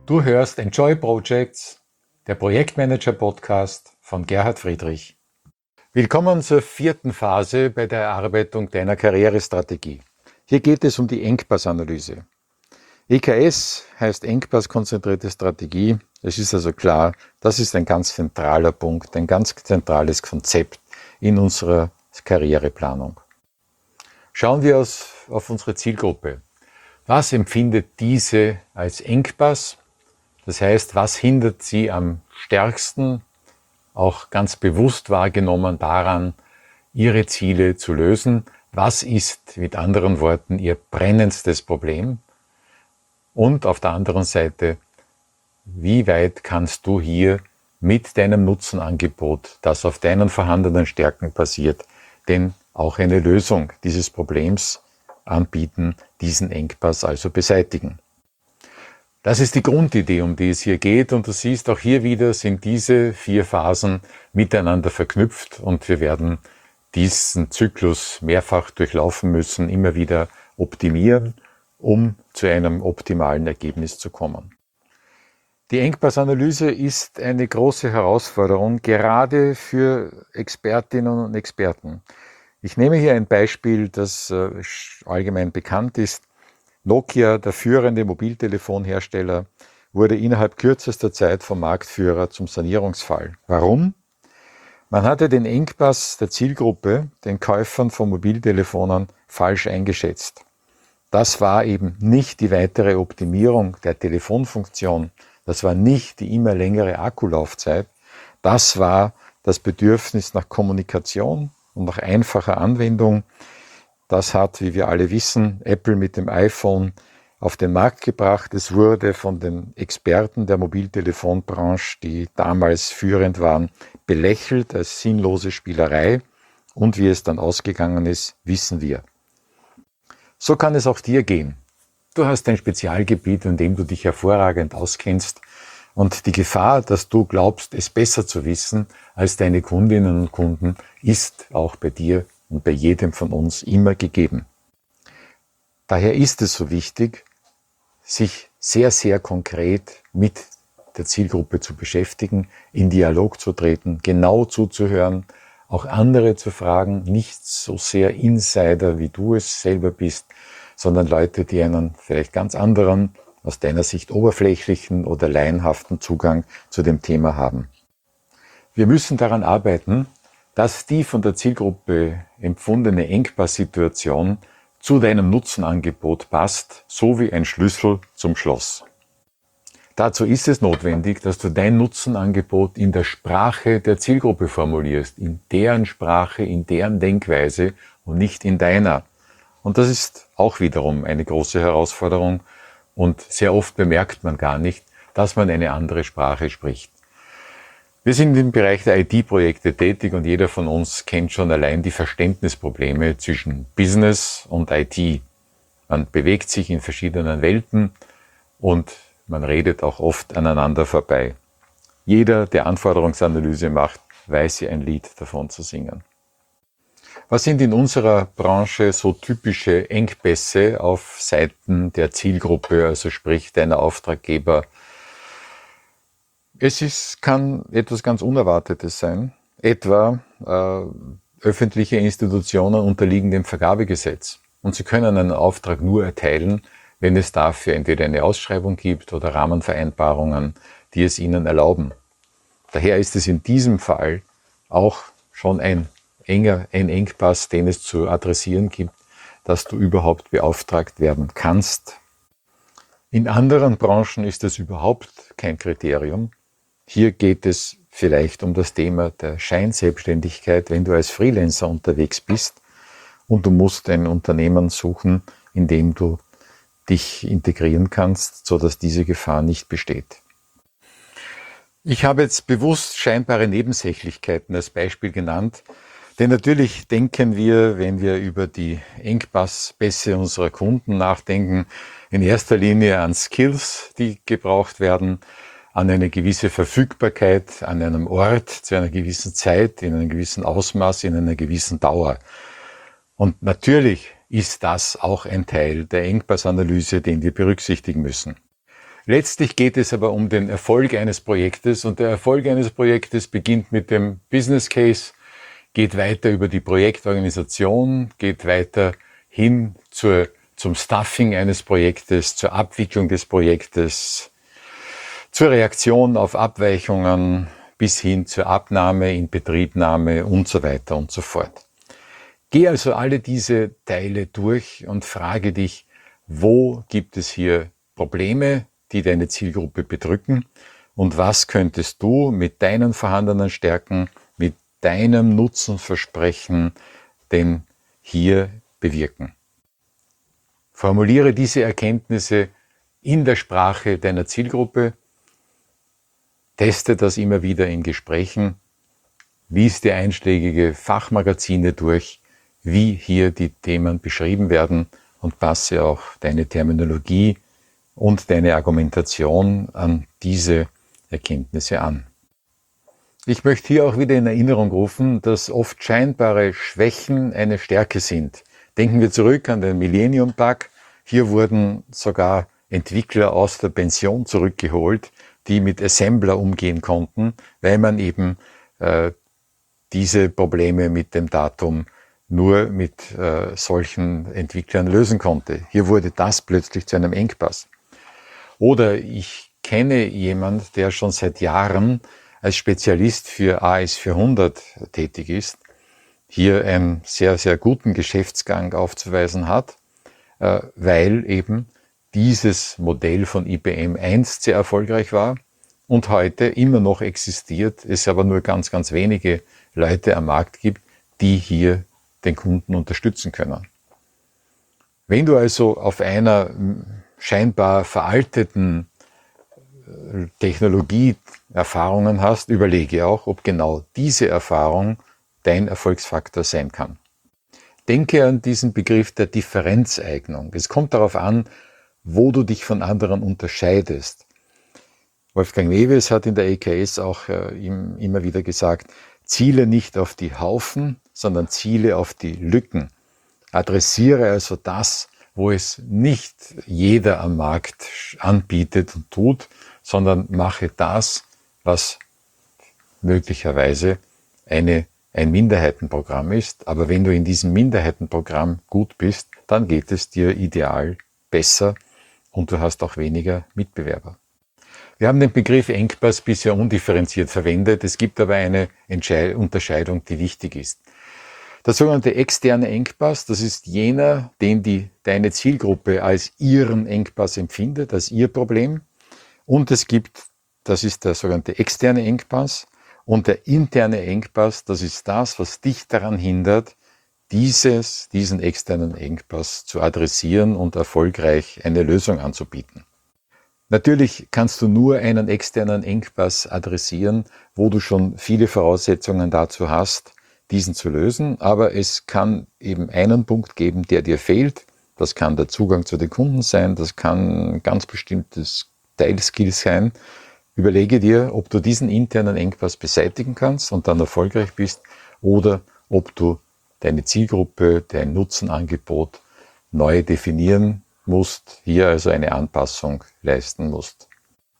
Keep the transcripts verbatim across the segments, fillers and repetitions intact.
Du hörst Enjoy Projects, der Projektmanager-Podcast von Gerhard Friedrich. Willkommen zur vierten Phase bei der Erarbeitung deiner Karrierestrategie. Hier geht es um die Engpassanalyse. E K S heißt Engpasskonzentrierte Strategie. Es ist also klar, das ist ein ganz zentraler Punkt, ein ganz zentrales Konzept in unserer Karriereplanung. Schauen wir auf unsere Zielgruppe. Was empfindet diese als Engpass? Das heißt, was hindert sie am stärksten, auch ganz bewusst wahrgenommen daran, ihre Ziele zu lösen? Was ist mit anderen Worten ihr brennendstes Problem? Und auf der anderen Seite, wie weit kannst du hier mit deinem Nutzenangebot, das auf deinen vorhandenen Stärken basiert, denn auch eine Lösung dieses Problems anbieten, diesen Engpass also beseitigen? Das ist die Grundidee, um die es hier geht, und du siehst, auch hier wieder sind diese vier Phasen miteinander verknüpft und wir werden diesen Zyklus mehrfach durchlaufen müssen, immer wieder optimieren, um zu einem optimalen Ergebnis zu kommen. Die Engpassanalyse ist eine große Herausforderung, gerade für Expertinnen und Experten. Ich nehme hier ein Beispiel, das allgemein bekannt ist. Nokia, der führende Mobiltelefonhersteller, wurde innerhalb kürzester Zeit vom Marktführer zum Sanierungsfall. Warum? Man hatte den Engpass der Zielgruppe, den Käufern von Mobiltelefonen, falsch eingeschätzt. Das war eben nicht die weitere Optimierung der Telefonfunktion, das war nicht die immer längere Akkulaufzeit, das war das Bedürfnis nach Kommunikation und nach einfacher Anwendung. Das hat, wie wir alle wissen, Apple mit dem iPhone auf den Markt gebracht. Es wurde von den Experten der Mobiltelefonbranche, die damals führend waren, belächelt als sinnlose Spielerei. Und wie es dann ausgegangen ist, wissen wir. So kann es auch dir gehen. Du hast ein Spezialgebiet, in dem du dich hervorragend auskennst. Und die Gefahr, dass du glaubst, es besser zu wissen als deine Kundinnen und Kunden, ist auch bei dir und bei jedem von uns immer gegeben. Daher ist es so wichtig, sich sehr, sehr konkret mit der Zielgruppe zu beschäftigen, in Dialog zu treten, genau zuzuhören, auch andere zu fragen, nicht so sehr Insider, wie du es selber bist, sondern Leute, die einen vielleicht ganz anderen, aus deiner Sicht oberflächlichen oder laienhaften Zugang zu dem Thema haben. Wir müssen daran arbeiten, dass die von der Zielgruppe empfundene Engpass-Situation zu deinem Nutzenangebot passt, so wie ein Schlüssel zum Schloss. Dazu ist es notwendig, dass du dein Nutzenangebot in der Sprache der Zielgruppe formulierst, in deren Sprache, in deren Denkweise und nicht in deiner. Und das ist auch wiederum eine große Herausforderung und sehr oft bemerkt man gar nicht, dass man eine andere Sprache spricht. Wir sind im Bereich der I T-Projekte tätig und jeder von uns kennt schon allein die Verständnisprobleme zwischen Business und I T. Man bewegt sich in verschiedenen Welten und man redet auch oft aneinander vorbei. Jeder, der Anforderungsanalyse macht, weiß hier ein Lied davon zu singen. Was sind in unserer Branche so typische Engpässe auf Seiten der Zielgruppe, also sprich deiner Auftraggeber? Es ist, kann etwas ganz Unerwartetes sein, etwa äh, öffentliche Institutionen unterliegen dem Vergabegesetz und sie können einen Auftrag nur erteilen, wenn es dafür entweder eine Ausschreibung gibt oder Rahmenvereinbarungen, die es ihnen erlauben. Daher ist es in diesem Fall auch schon ein enger, ein Engpass, den es zu adressieren gibt, dass du überhaupt beauftragt werden kannst. In anderen Branchen ist das überhaupt kein Kriterium. Hier geht es vielleicht um das Thema der Scheinselbstständigkeit, wenn du als Freelancer unterwegs bist und du musst ein Unternehmen suchen, in dem du dich integrieren kannst, sodass diese Gefahr nicht besteht. Ich habe jetzt bewusst scheinbare Nebensächlichkeiten als Beispiel genannt, denn natürlich denken wir, wenn wir über die Engpasspässe unserer Kunden nachdenken, in erster Linie an Skills, die gebraucht werden, an eine gewisse Verfügbarkeit, an einem Ort, zu einer gewissen Zeit, in einem gewissen Ausmaß, in einer gewissen Dauer. Und natürlich ist das auch ein Teil der Engpassanalyse, den wir berücksichtigen müssen. Letztlich geht es aber um den Erfolg eines Projektes und der Erfolg eines Projektes beginnt mit dem Business Case, geht weiter über die Projektorganisation, geht weiter hin zur, zum Stuffing eines Projektes, zur Abwicklung des Projektes, zur Reaktion auf Abweichungen bis hin zur Abnahme, Inbetriebnahme und so weiter und so fort. Geh also alle diese Teile durch und frage dich, wo gibt es hier Probleme, die deine Zielgruppe bedrücken und was könntest du mit deinen vorhandenen Stärken, mit deinem Nutzenversprechen denn hier bewirken. Formuliere diese Erkenntnisse in der Sprache deiner Zielgruppe, teste das immer wieder in Gesprächen, lies dir einschlägige Fachmagazine durch, wie hier die Themen beschrieben werden und passe auch deine Terminologie und deine Argumentation an diese Erkenntnisse an. Ich möchte hier auch wieder in Erinnerung rufen, dass oft scheinbare Schwächen eine Stärke sind. Denken wir zurück an den Millennium Bug. Hier wurden sogar Entwickler aus der Pension zurückgeholt, die mit Assembler umgehen konnten, weil man eben äh, diese Probleme mit dem Datum nur mit äh, solchen Entwicklern lösen konnte. Hier wurde das plötzlich zu einem Engpass. Oder ich kenne jemand, der schon seit Jahren als Spezialist für A S vierhundert tätig ist, hier einen sehr, sehr guten Geschäftsgang aufzuweisen hat, weil eben dieses Modell von I B M einst sehr erfolgreich war und heute immer noch existiert, es aber nur ganz, ganz wenige Leute am Markt gibt, die hier den Kunden unterstützen können. Wenn du also auf einer scheinbar veralteten Technologie Erfahrungen hast, überlege auch, ob genau diese Erfahrung dein Erfolgsfaktor sein kann. Denke an diesen Begriff der Differenzeignung. Es kommt darauf an, wo du dich von anderen unterscheidest. Wolfgang Mewes hat in der E K S auch äh, ihm immer wieder gesagt, ziele nicht auf die Haufen, sondern ziele auf die Lücken. Adressiere also das, wo es nicht jeder am Markt anbietet und tut, sondern mache das, was möglicherweise eine, ein Minderheitenprogramm ist. Aber wenn du in diesem Minderheitenprogramm gut bist, dann geht es dir ideal besser und du hast auch weniger Mitbewerber. Wir haben den Begriff Engpass bisher undifferenziert verwendet. Es gibt aber eine Entscheid- Unterscheidung, die wichtig ist. Der sogenannte externe Engpass, das ist jener, den die, deine Zielgruppe als ihren Engpass empfindet, als ihr Problem. Und es gibt, das ist der sogenannte externe Engpass. Und der interne Engpass, das ist das, was dich daran hindert, dieses, diesen externen Engpass zu adressieren und erfolgreich eine Lösung anzubieten. Natürlich kannst du nur einen externen Engpass adressieren, wo du schon viele Voraussetzungen dazu hast, diesen zu lösen, aber es kann eben einen Punkt geben, der dir fehlt. Das kann der Zugang zu den Kunden sein, das kann ein ganz bestimmtes Teilskill sein. Überlege dir, ob du diesen internen Engpass beseitigen kannst und dann erfolgreich bist oder ob du deine Zielgruppe, dein Nutzenangebot neu definieren musst, hier also eine Anpassung leisten musst.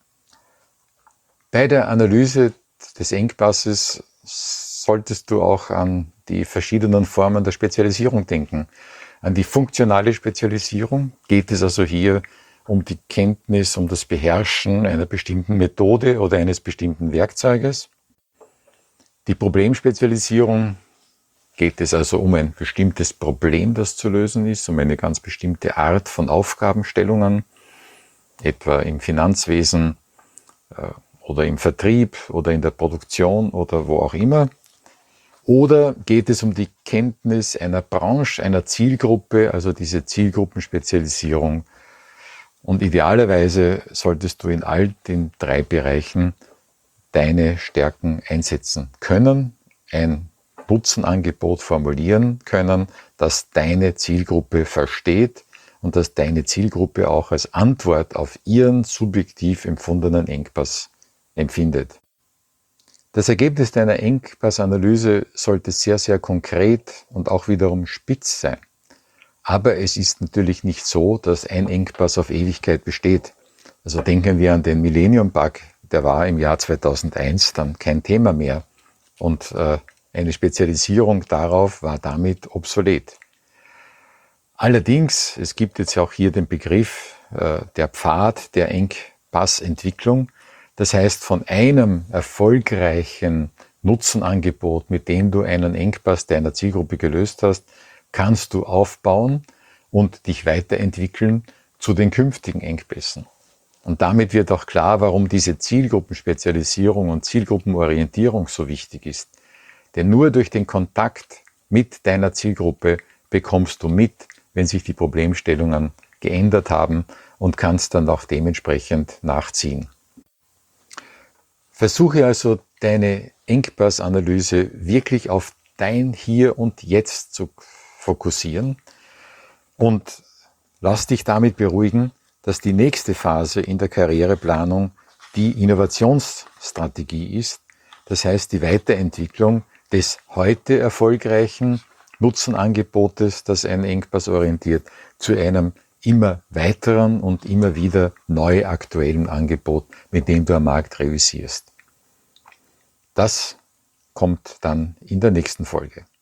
Bei der Analyse des Engpasses solltest du auch an die verschiedenen Formen der Spezialisierung denken. An die funktionale Spezialisierung geht es also hier um die Kenntnis, um das Beherrschen einer bestimmten Methode oder eines bestimmten Werkzeuges. Die Problemspezialisierung geht es also um ein bestimmtes Problem, das zu lösen ist, um eine ganz bestimmte Art von Aufgabenstellungen, etwa im Finanzwesen äh, oder im Vertrieb oder in der Produktion oder wo auch immer. Oder geht es um die Kenntnis einer Branche, einer Zielgruppe, also diese Zielgruppenspezialisierung. Und idealerweise solltest du in all den drei Bereichen deine Stärken einsetzen können, ein Nutzenangebot formulieren können, das deine Zielgruppe versteht und das deine Zielgruppe auch als Antwort auf ihren subjektiv empfundenen Engpass empfindet. Das Ergebnis deiner Engpassanalyse sollte sehr, sehr konkret und auch wiederum spitz sein. Aber es ist natürlich nicht so, dass ein Engpass auf Ewigkeit besteht. Also denken wir an den Millennium-Bug, der war im Jahr zweitausendeins dann kein Thema mehr. Und äh, eine Spezialisierung darauf war damit obsolet. Allerdings, es gibt jetzt auch hier den Begriff äh, der Pfad der Engpassentwicklung. Das heißt, von einem erfolgreichen Nutzenangebot, mit dem du einen Engpass deiner Zielgruppe gelöst hast, kannst du aufbauen und dich weiterentwickeln zu den künftigen Engpässen. Und damit wird auch klar, warum diese Zielgruppenspezialisierung und Zielgruppenorientierung so wichtig ist. Denn nur durch den Kontakt mit deiner Zielgruppe bekommst du mit, wenn sich die Problemstellungen geändert haben und kannst dann auch dementsprechend nachziehen. Versuche also deine Engpassanalyse wirklich auf dein Hier und Jetzt zu fokussieren und lass dich damit beruhigen, dass die nächste Phase in der Karriereplanung die Innovationsstrategie ist, das heißt die Weiterentwicklung des heute erfolgreichen Nutzenangebotes, das einen Engpass orientiert, zu einem immer weiteren und immer wieder neu aktuellen Angebot, mit dem du am Markt realisierst. Das kommt dann in der nächsten Folge.